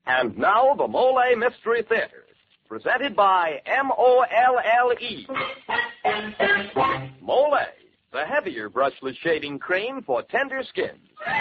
And now, the Mole Mystery Theater, presented by MOLLE. Mole, the heavier brushless shaving cream for tender skins.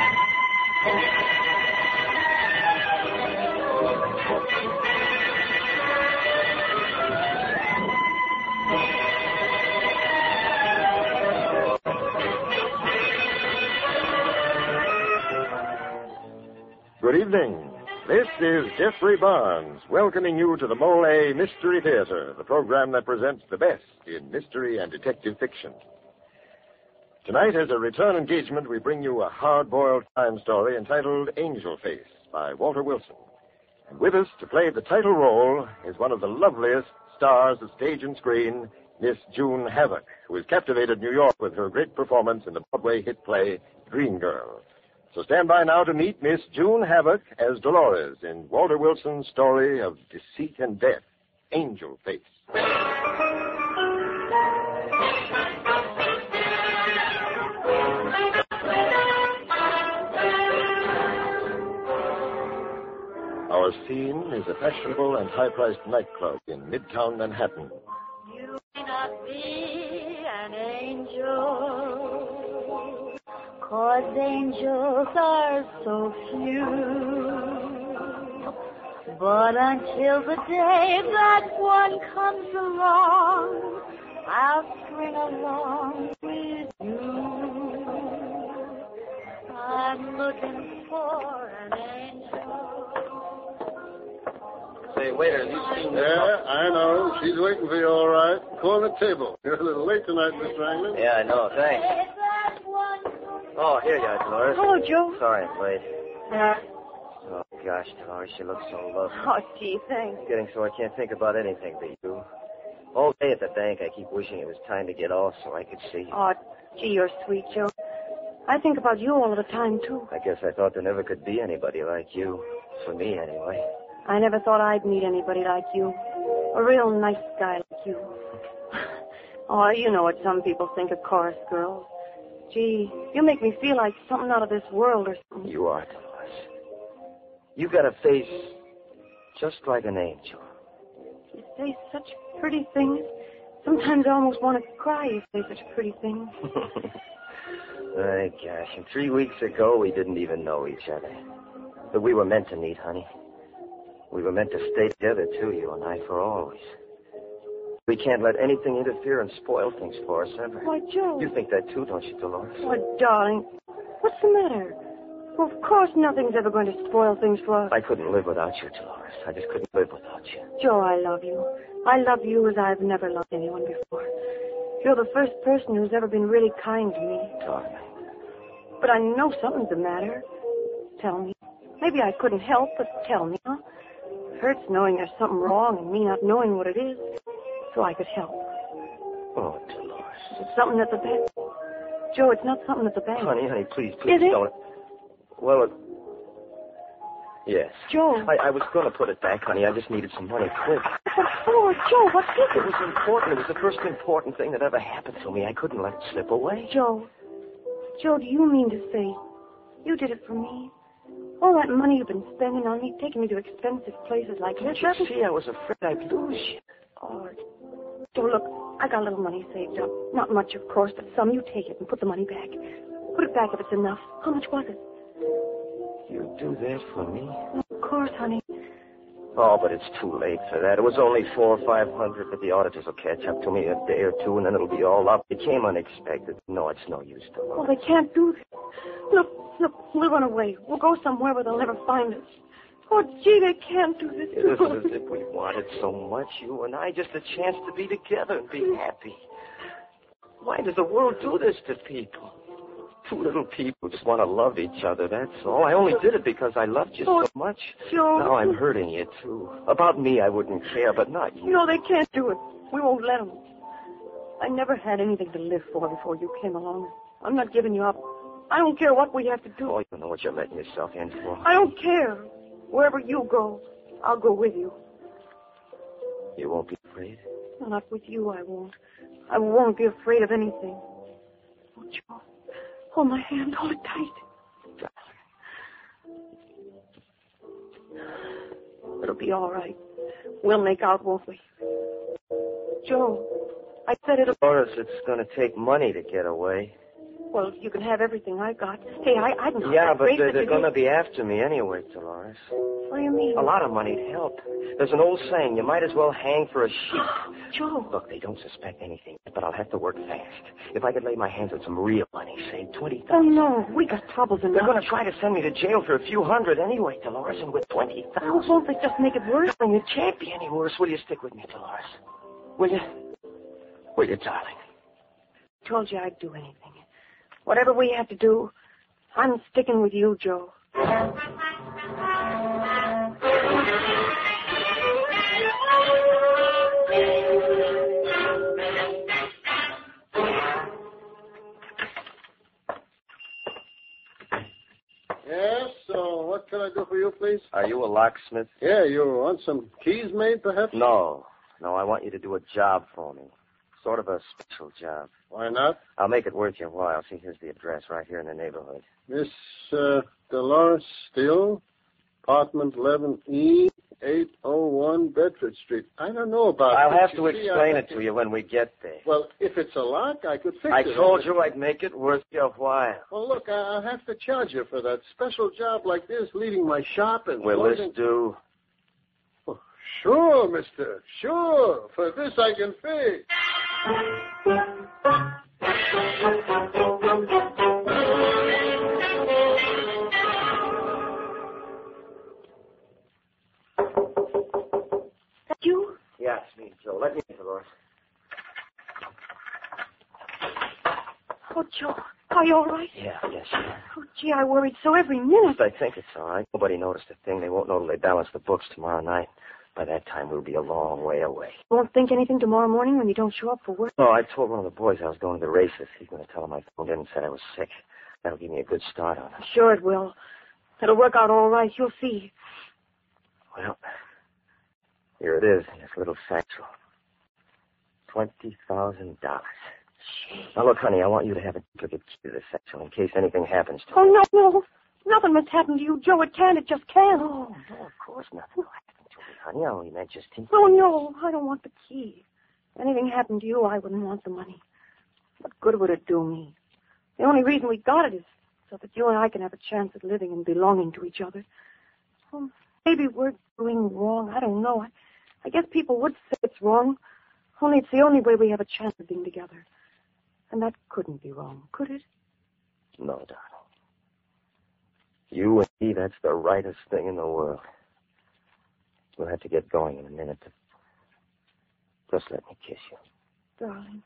Good evening. This is Jeffrey Barnes, welcoming you to the Mole Mystery Theater, the program that presents the best in mystery and detective fiction. Tonight, as a return engagement, we bring you a hard-boiled crime story entitled Angel Face by Walter Wilson. And with us to play the title role is one of the loveliest stars of stage and screen, Miss June Havoc, who has captivated New York with her great performance in the Broadway hit play Dream Girl. So stand by now to meet Miss June Havoc as Dolores in Walter Wilson's story of deceit and death, Angel Face. Our scene is a fashionable and high-priced nightclub in Midtown Manhattan. You may not be an angel, 'cause angels are so few. But until the day that one comes along, I'll string along with you. I'm looking for an angel. Say, waiter, have you seen this? Yeah, I know. She's waiting for you all right. Corner table. You're a little late tonight, Miss Wrangler. Yeah, I know. Thanks. Oh, here you are, Dolores. Hello, Joe. Sorry I'm late. Oh, gosh, Dolores, she looks so lovely. Oh, gee, thanks. It's getting so I can't think about anything but you. All day at the bank, I keep wishing it was time to get off so I could see you. Oh, gee, you're sweet, Joe. I think about you all the time, too. I guess I thought there never could be anybody like you. For me, anyway. I never thought I'd meet anybody like you. A real nice guy like you. Oh, you know what some people think of chorus girls. Gee, you make me feel like something out of this world or something. You are, Dolores. You got a face just like an angel. You say such pretty things. Sometimes I almost want to cry, you say such pretty things. My gosh, and 3 weeks ago we didn't even know each other. But we were meant to meet, honey. We were meant to stay together, too, you and I, for always. We can't let anything interfere and spoil things for us, ever. Why, Joe. You think that, too, don't you, Dolores? Why, darling, what's the matter? Well, of course nothing's ever going to spoil things for us. I couldn't live without you, Dolores. I just couldn't live without you. Joe, I love you. I love you as I've never loved anyone before. You're the first person who's ever been really kind to me. Darling. But I know something's the matter. Tell me. Maybe I couldn't help, but tell me, huh? It hurts knowing there's something wrong and me not knowing what it is, so I could help. Oh, Dolores. It's something at the bank. Joe, it's not something at the bank. Honey, please Is it? don't. Well, yes. Joe. I was going to put it back, honey. I just needed some money quick. What for? Joe, what is It it? was important. It was the first important thing that ever happened to me. I couldn't let it slip away. Joe, do you mean to say you did it for me? All that money you've been spending on me, taking me to expensive places like this. Don't you see? I was afraid I'd lose you. Oh, Joe, look, I got a little money saved up. Not much, of course, but some. You take it and put the money back. Put it back if it's enough. How much was it? You do that for me? Of course, honey. Oh, but it's too late for that. It was only $400 or $500, but the auditors will catch up to me in a day or two, and then it'll be all up. It came unexpected. No, it's no use, Dolores. Well, they can't do that. Look, we'll run away. We'll go somewhere where they'll never find us. Oh, gee, they can't do this It to isn't us. as if we wanted so much, you and I, just a chance to be together and be happy. Why does the world do this to people? Two little people just want to love each other, that's all. I only did it because I loved you so much. Joe. Now I'm hurting you, too. About me, I wouldn't care, but not you. No, they can't do it. We won't let them. I never had anything to live for before you came along. I'm not giving you up. I don't care what we have to do. Oh, you don't know what you're letting yourself in for. I don't care. Wherever you go, I'll go with you. You won't be afraid? Not with you, I won't. I won't be afraid of anything. Oh, Joe. Hold my hand. Hold it tight. It'll be all right. We'll make out, won't we? Joe, I said it'll... Dolores, it's going to take money to get away. Well, you can have everything I got. Hey, I'm not Yeah, but afraid they're going to be after me anyway, Dolores. What do you mean? A lot of money'd help. There's an old saying, you might as well hang for a sheep. Joe. Look, they don't suspect anything, but I'll have to work fast. If I could lay my hands on some real money, say $20,000. Oh, no. We got troubles enough. They're going to try to send me to jail for a few hundred anyway, Dolores, and with $20,000. Oh, won't they just make it worse? And it can't be any worse. Will you stick with me, Dolores? Will you? Will you, darling? I told you I'd do anything. Whatever we have to do, I'm sticking with you, Joe. Yes, so what can I do for you, please? Are you a locksmith? Yeah, you want some keys made, perhaps? No, I want you to do a job for me. Sort of a special job. Why not? I'll make it worth your while. See, here's the address right here in the neighborhood. Miss Dolores Still, apartment 11E, 801 Bedford Street. I don't know about I'll it. have to You see, explain it to you when we get there. Well, if it's a lock, I could fix I it. told you I'd make it worth your while. Well, look, I'll have to charge you for that special job like this, leading my shop and... Will this do? Oh, sure, mister. Sure. For this I can pay. That you? Yeah, it's me, Joe. Let me in, Dolores. Oh, Joe, are you all right? Yeah. Oh, gee, I worried so every minute. I think it's all right. Nobody noticed a thing. They won't know till they balance the books tomorrow night. By that time, we'll be a long way away. You won't think anything tomorrow morning when you don't show up for work? No, I told one of the boys I was going to the races. He's going to tell him I phoned in and said I was sick. That'll give me a good start on it. Sure it will. It'll work out all right. You'll see. Well, here it is in this little satchel. $20,000. Now, look, honey, I want you to have a duplicate key to this satchel in case anything happens to Oh, me. no. Nothing must happen to you, Joe. It can't. It just can't. No, of course nothing will happen to me, honey. I only meant just in Oh, no. I don't want the key. If anything happened to you, I wouldn't want the money. What good would it do me? The only reason we got it is so that you and I can have a chance at living and belonging to each other. Well, maybe we're doing wrong. I don't know. I guess people would say it's wrong. Only it's the only way we have a chance of being together. And that couldn't be wrong, could it? No, darling. You and me, that's the rightest thing in the world. We'll have to get going in a minute. Just let me kiss you. Darling.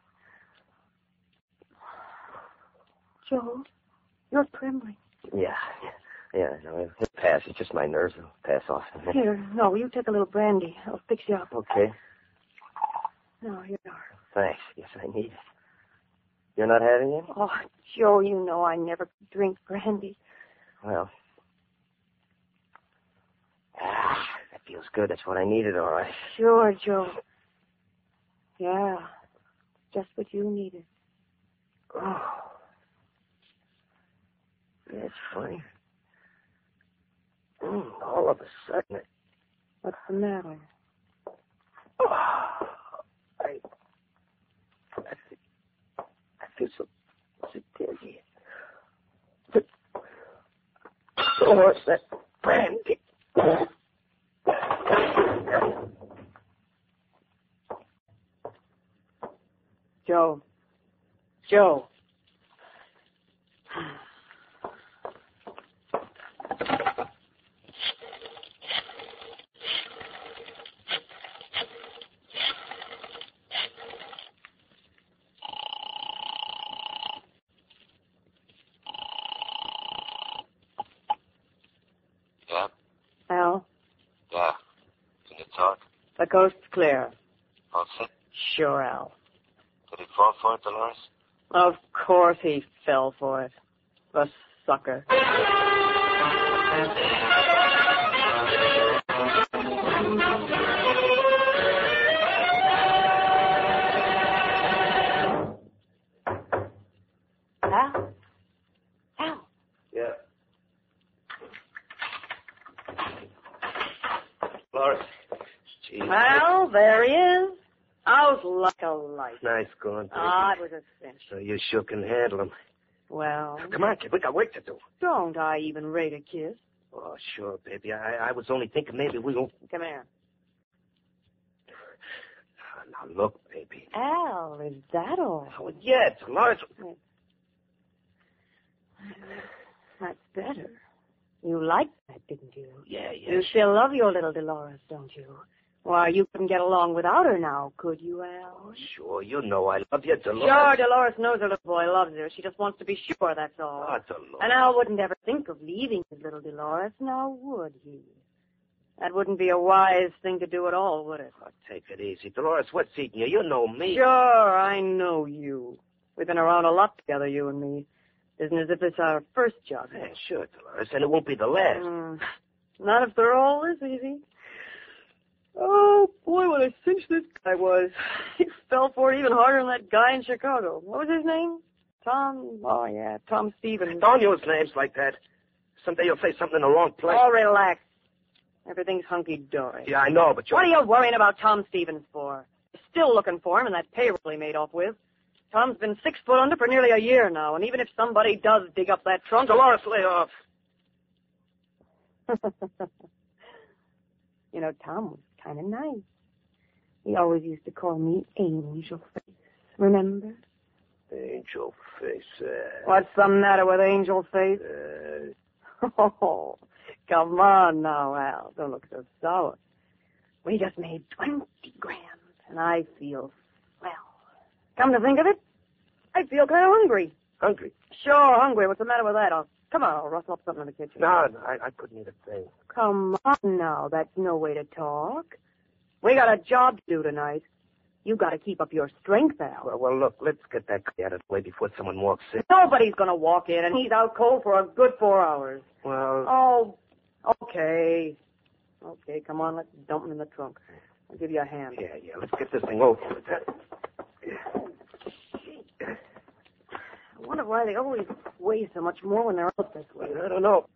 Joe, you're trembling. Yeah, no, it'll pass. It's just my nerves. It'll pass off in a minute. Here, no, you take a little brandy. I'll fix you up. Okay, No, here you are. thanks. Yes, I need it. You're not having it? Oh, Joe, you know I never drink brandy. Well. That feels good. That's what I needed, all right. Sure, Joe. Yeah, just what you needed. Oh. Yeah, it's funny. All of a sudden, What's the matter? I feel so dizzy. But, what's that brandy? Joe. Yeah? Al, Yeah. Can you talk? the coast's clear. All set? Sure, Al. Did he fall for it, Dolores? Of course he fell for it. The sucker. Al? Yeah. Dolores. Gee. Well, there he is. Out like a light. Nice going, baby. It was a cinch. So you sure can handle him. Well, Come on, kid. We got work to do. don't I even rate a kiss? Oh, sure, baby. I was only thinking maybe we won't... Come here. Now, look, baby. Al, is that all? Oh, yeah, Dolores. That's better. You liked that, didn't you? Yeah. You still love your little Dolores, don't you? Why, you couldn't get along without her now, could you, Al? Oh, sure. You know I love you, Dolores. Sure, Dolores knows her little boy loves her. She just wants to be sure, that's all. Oh, Dolores. And Al wouldn't ever think of leaving his little Dolores, now would he? That wouldn't be a wise thing to do at all, would it? Oh, take it easy. Dolores, what's eating you? You know me. Sure, I know you. We've been around a lot together, you and me. Isn't as if it's our first job. Yeah, sure, Dolores, and it won't be the last. Not if they're all this easy. Oh, boy, what a cinch this guy was. He fell for it even harder than that guy in Chicago. What was his name? Tom? Oh, yeah, Tom Stevens. Don't use names like that. Someday you'll say something in the wrong place. Oh, relax. Everything's hunky-dory. Yeah, I know, but What are you worrying about Tom Stevens for? You're still looking for him and that payroll he made off with. Tom's been 6 foot under for nearly a year now, and even if somebody does dig up that trunk... Dolores, lay off. You know, Tom was kind of nice. He always used to call me Angel Face. Remember? Angel Face. What's the matter with Angel Face? Oh, come on now, Al. Don't look so sour. We just made 20 grand, and I feel swell. Come to think of it, I feel kind of hungry. Hungry? Sure, hungry. What's the matter with that? Come on, I'll rustle up something in the kitchen. No, I couldn't eat a thing. Come on now, that's no way to talk. We got a job to do tonight. You got to keep up your strength, Al. Well, look, let's get that guy out of the way before someone walks in. Nobody's going to walk in, and he's out cold for a good 4 hours. Well... Oh, okay. Okay, come on, let's dump him in the trunk. I'll give you a hand. Yeah, let's get this thing over with. I wonder why they always weigh so much more when they're out this way. I don't know.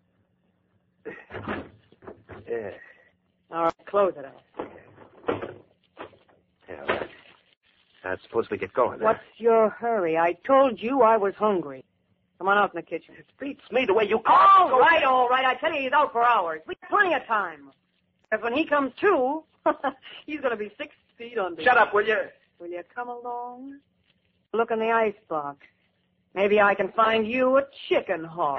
Yeah. All right, close it out. Yeah, right. I suppose we get going. What's your hurry? I told you I was hungry. Come on out in the kitchen. It beats me the way you... All right. I tell you, he's out for hours. We got plenty of time. Because when he comes to, he's going to be 6 feet under. Shut up, will you? Will you come along? Look in the icebox. Maybe I can find you a chicken hawk.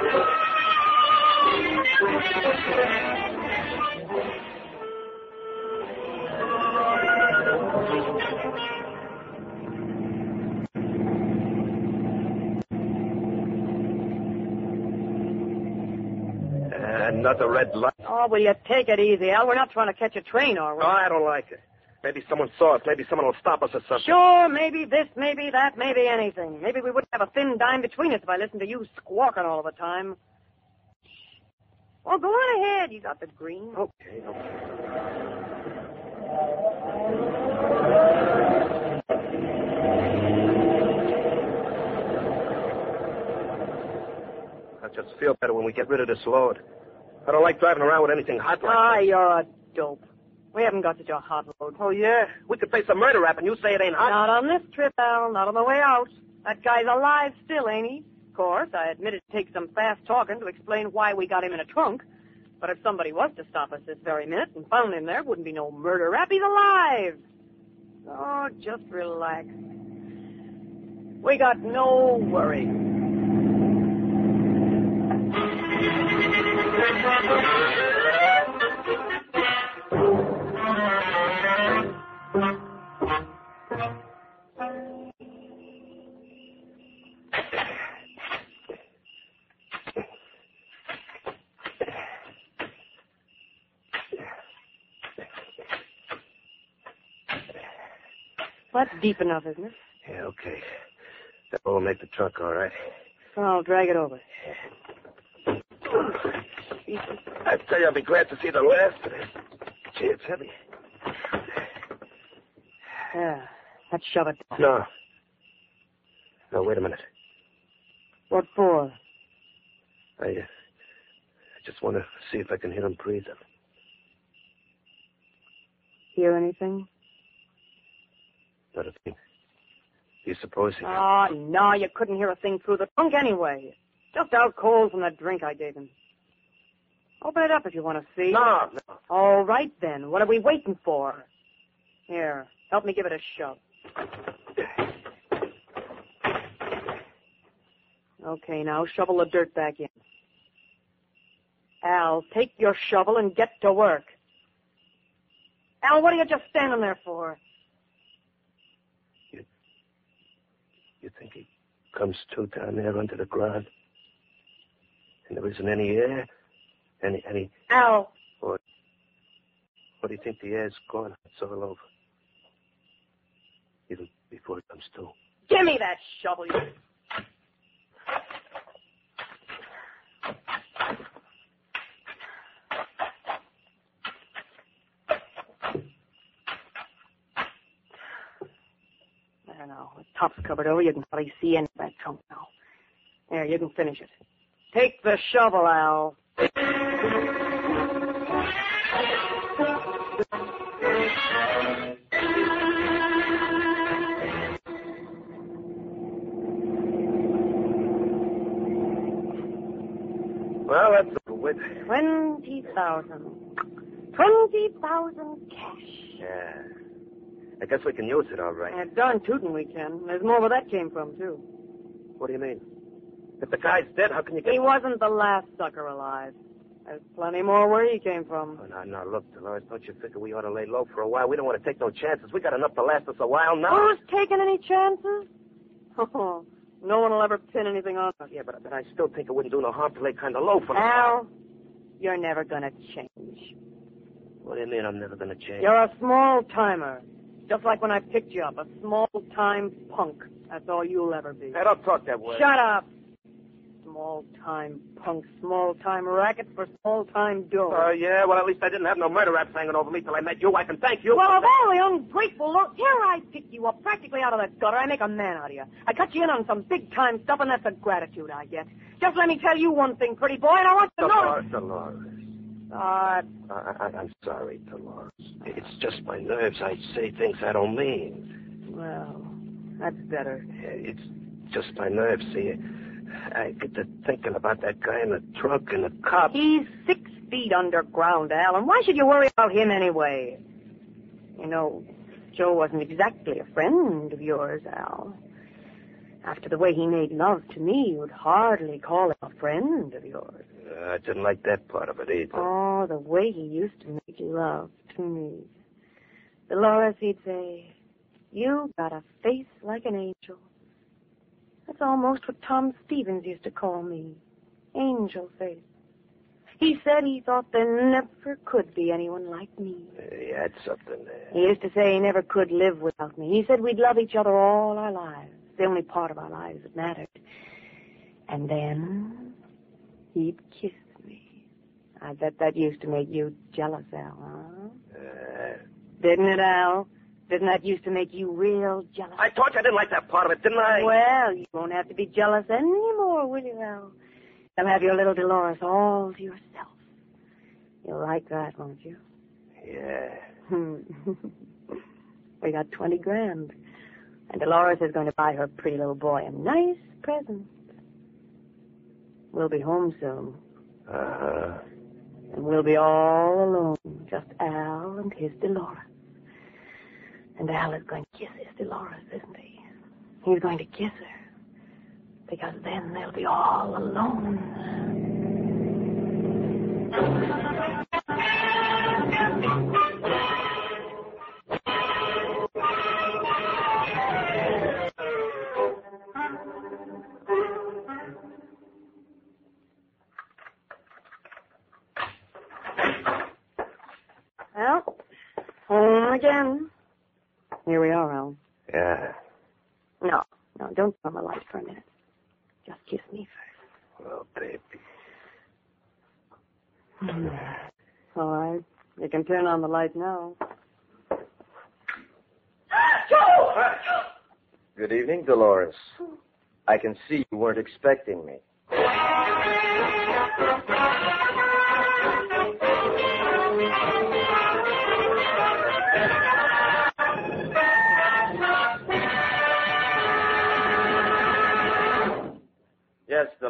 Another red light. Oh, will you take it easy, Al? We're not trying to catch a train, are we? Oh, I don't like it. Maybe someone saw us. Maybe someone will stop us or something. Sure, maybe this, maybe that, maybe anything. Maybe we wouldn't have a thin dime between us if I listened to you squawking all the time. Well, go on ahead. You got the green. Okay. I just feel better when we get rid of this load. I don't like driving around with anything hot like this. You're a dope. We haven't got such a hot load. Oh, yeah? We could face a murder rap and you say it ain't hot? Not on this trip, Al. Not on the way out. That guy's alive still, ain't he? Of course, I admit it takes some fast talking to explain why we got him in a trunk. But if somebody was to stop us this very minute and found him there, wouldn't be no murder rap. He's alive. Oh, just relax. We got no worry. That's deep enough, isn't it? Yeah, okay. That will make the trunk all right. I'll drag it over. I tell you, I'll be glad to see the last of it. Gee, it's heavy. Yeah, let's shove it down. No. No, wait a minute. What for? I just want to see if I can hear him breathing. Hear anything? Not a thing. Do you suppose he... Oh, no, you couldn't hear a thing through the trunk anyway. Just out cold from that drink I gave him. Open it up if you want to see. No. All right, then. What are we waiting for? Here, help me give it a shove. Okay, now shovel the dirt back in. Al, take your shovel and get to work. Al, what are you just standing there for? You think he comes to down there under the ground? And there isn't any air? Any... Al! What do you think the air's gone? It's all over. Even before it comes to. Give me that shovel, you... There now. The top's covered over. You can hardly see into that trunk now. There, you can finish it. Take the shovel, Al. Well, that's over with. 20,000. 20,000 cash. Yeah. I guess we can use it, all right. Yeah, darn tootin' we can. There's more where that came from, too. What do you mean? If the guy's dead, how can you get... He wasn't the last sucker alive. There's plenty more where he came from. Oh, no, look, Dolores, don't you figure we ought to lay low for a while? We don't want to take no chances. We got enough to last us a while now. Who's taking any chances? Oh, no one will ever pin anything on us. Yeah, but I still think it wouldn't do no harm to lay kind of low for... Al, you're never going to change. What do you mean I'm never going to change? You're a small-timer. Just like when I picked you up, a small-time punk. That's all you'll ever be. Hey, don't talk that way. Shut up. Small-time punk, small-time racket for small-time dough. Oh, yeah? Well, at least I didn't have no murder raps hanging over me till I met you. I can thank you. Well, of all the ungrateful look, here I pick you up practically out of the gutter. I make a man out of you. I cut you in on some big-time stuff, and that's the gratitude I get. Just let me tell you one thing, pretty boy, and I want you to know... Dolores. I'm sorry, Dolores. It's just my nerves. I say things I don't mean. Well, that's better. It's just my nerves, see. I get to thinking about that guy in the trunk and the cop. He's 6 feet underground, Alan. Why should you worry about him anyway? You know, Joe wasn't exactly a friend of yours, Al. After the way he made love to me, you would hardly call him a friend of yours. I didn't like that part of it either. Oh, the way he used to make love to me. Dolores, he'd say, you got a face like an angel. That's almost what Tom Stevens used to call me. Angel face. He said he thought there never could be anyone like me. He had something there. He used to say he never could live without me. He said we'd love each other all our lives. The only part of our lives that mattered. And then he'd kiss me. I bet that used to make you jealous, Al, huh? Didn't it, Al? Didn't that used to make you real jealous? I told you I didn't like that part of it, didn't I? Well, you won't have to be jealous anymore, will you, Al? You'll have your little Dolores all to yourself. You'll like that, won't you? Yeah. We got 20 grand. And Dolores is going to buy her pretty little boy a nice present. We'll be home soon. Uh-huh. And we'll be all alone, just Al and his Dolores. And Al is going to kiss his Dolores, isn't he? He's going to kiss her. Because then they'll be all alone. Well, home again. Here we are, Al. Yeah. No, don't turn the light for a minute. Just kiss me first. Well, baby. All right. You can turn on the light now. Good evening, Dolores. I can see you weren't expecting me.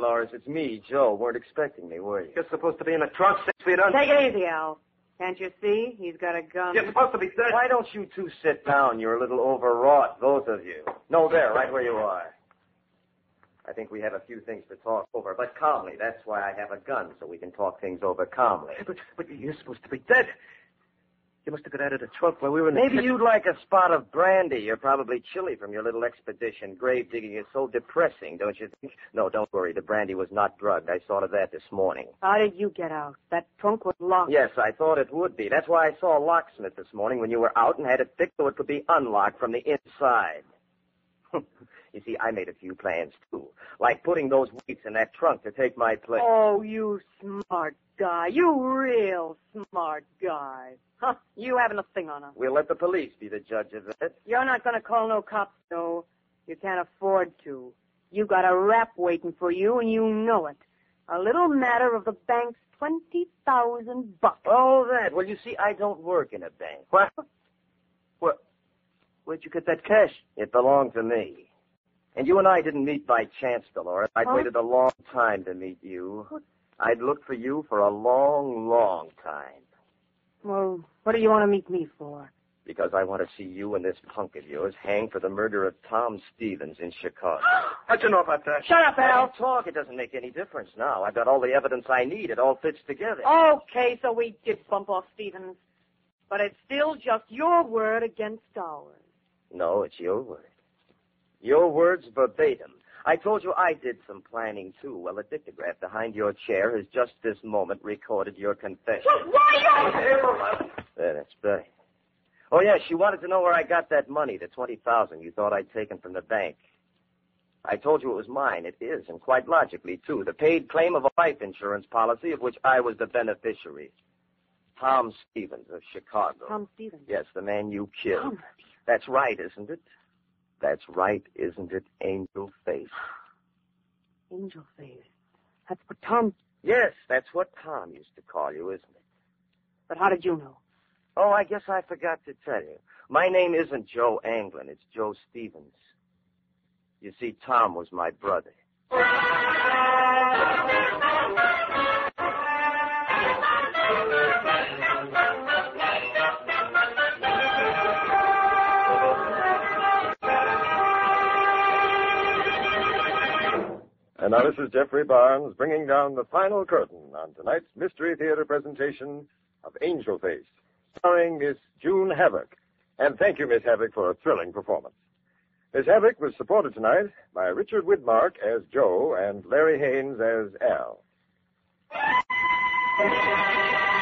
Dolores. It's me, Joe. Weren't expecting me, were you? You're supposed to be in a trunk 6 feet under. Take it easy, Al. Can't you see? He's got a gun. You're supposed to be dead. Why don't you two sit down? You're a little overwrought, both of you. No, there, right where you are. I think we have a few things to talk over, but calmly. That's why I have a gun, so we can talk things over calmly. But you're supposed to be dead. You must have got out of the trunk while we were in the Maybe kitchen. you'd like a spot of brandy. You're probably chilly from your little expedition. Grave digging is so depressing, don't you think? No, don't worry. The brandy was not drugged. I saw to that this morning. How did you get out? That trunk was locked. Yes, I thought it would be. That's why I saw a locksmith this morning when you were out and had it fixed so it could be unlocked from the inside. You see, I made a few plans, too. Like putting those weights in that trunk to take my place. Oh, you smart guy. You real smart guy. Huh, you having a thing on us. We'll let the police be the judge of it. You're not going to call no cops, no. You can't afford to. You got a rap waiting for you, and you know it. A little matter of the bank's $20,000. Oh, that. Well, you see, I don't work in a bank. What? Where'd you get that cash? It belonged to me. And you and I didn't meet by chance, Dolores. I'd waited a long time to meet you. I'd looked for you for a long, long time. Well, what do you want to meet me for? Because I want to see you and this punk of yours hang for the murder of Tom Stevens in Chicago. How'd you know about that? Shut up, Al. Don't talk. It doesn't make any difference now. I've got all the evidence I need. It all fits together. Okay, so we did bump off Stevens. But it's still just your word against ours. No, it's your word. Your words verbatim. I told you I did some planning, too. Well, the dictograph behind your chair has just this moment recorded your confession. There, that's Betty. Oh, yeah, she wanted to know where I got that money, the $20,000 you thought I'd taken from the bank. I told you it was mine. It is, and quite logically, too. The paid claim of a life insurance policy of which I was the beneficiary. Tom Stevens of Chicago. Tom Stevens? Yes, the man you killed. Tom. That's right, isn't it? That's right, isn't it, Angel Face? Angel Face. That's what Tom... Yes, that's what Tom used to call you, isn't it? But how did you know? Oh, I guess I forgot to tell you. My name isn't Joe Anglin. It's Joe Stevens. You see, Tom was my brother. And now this is Jeffrey Barnes bringing down the final curtain on tonight's Mystery Theater presentation of Angel Face, starring Miss June Havoc. And thank you, Miss Havoc, for a thrilling performance. Miss Havoc was supported tonight by Richard Widmark as Joe and Larry Haynes as Al.